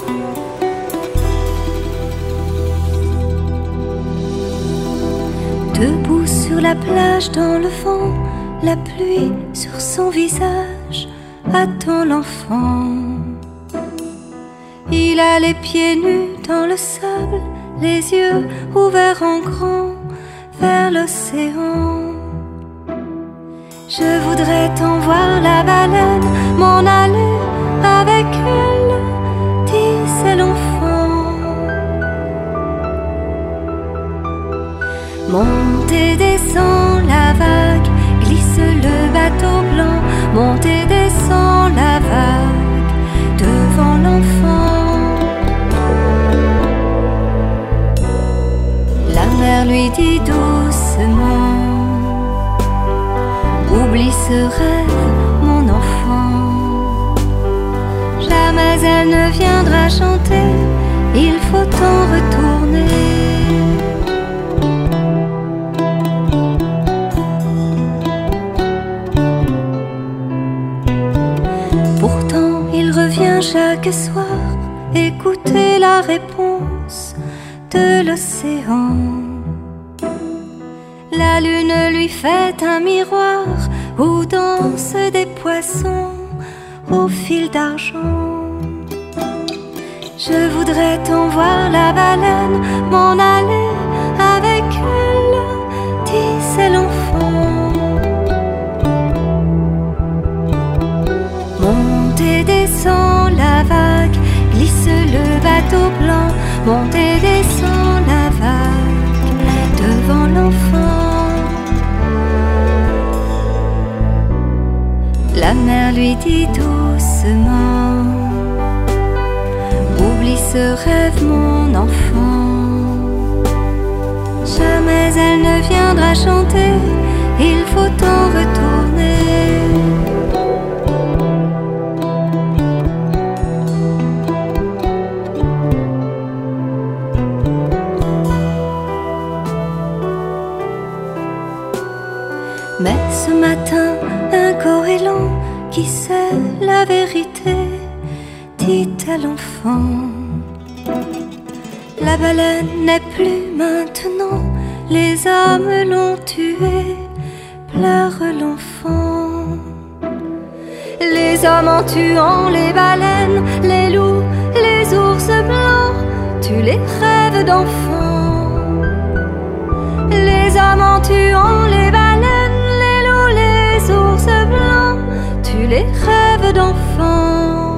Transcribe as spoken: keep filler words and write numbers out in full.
Debout sur la plage dans le vent, la pluie sur son visage, attend l'enfant. Il a les pieds nus dans le sable, les yeux ouverts en grand vers l'océan. Je voudrais t'en voir la baleine, m'en aller avec elle, disait l'enfant. Monte et descend la vague, glisse le bateau blanc. Monte et descend la vague devant l'enfant. La mer lui dit doucement: oublie ce rêve, mon enfant. Jamais elle ne viendra chanter, il faut en retourner. Pourtant il revient chaque soir écouter la réponse de l'océan. La lune lui fait un miroir où dansent des poissons au fil d'argent. Je voudrais t'en voir la baleine, m'en aller avec elle, disait l'enfant. Monte et descend la vague, glisse le bateau blanc. Monte et descend la vague devant l'enfant. La mer lui dit doucement: oublie ce rêve, mon enfant. Jamais elle ne viendra chanter, il faut en retourner. Mais ce matin, un goéland qui sait la vérité dit à l'enfant: la baleine n'est plus maintenant, les hommes l'ont tuée, pleure l'enfant. Les hommes en tuant les baleines, les loups, les ours blancs, tuent les rêves d'enfants. Les hommes en tuant les baleines, les loups, les ours blancs, tuent les rêves d'enfants.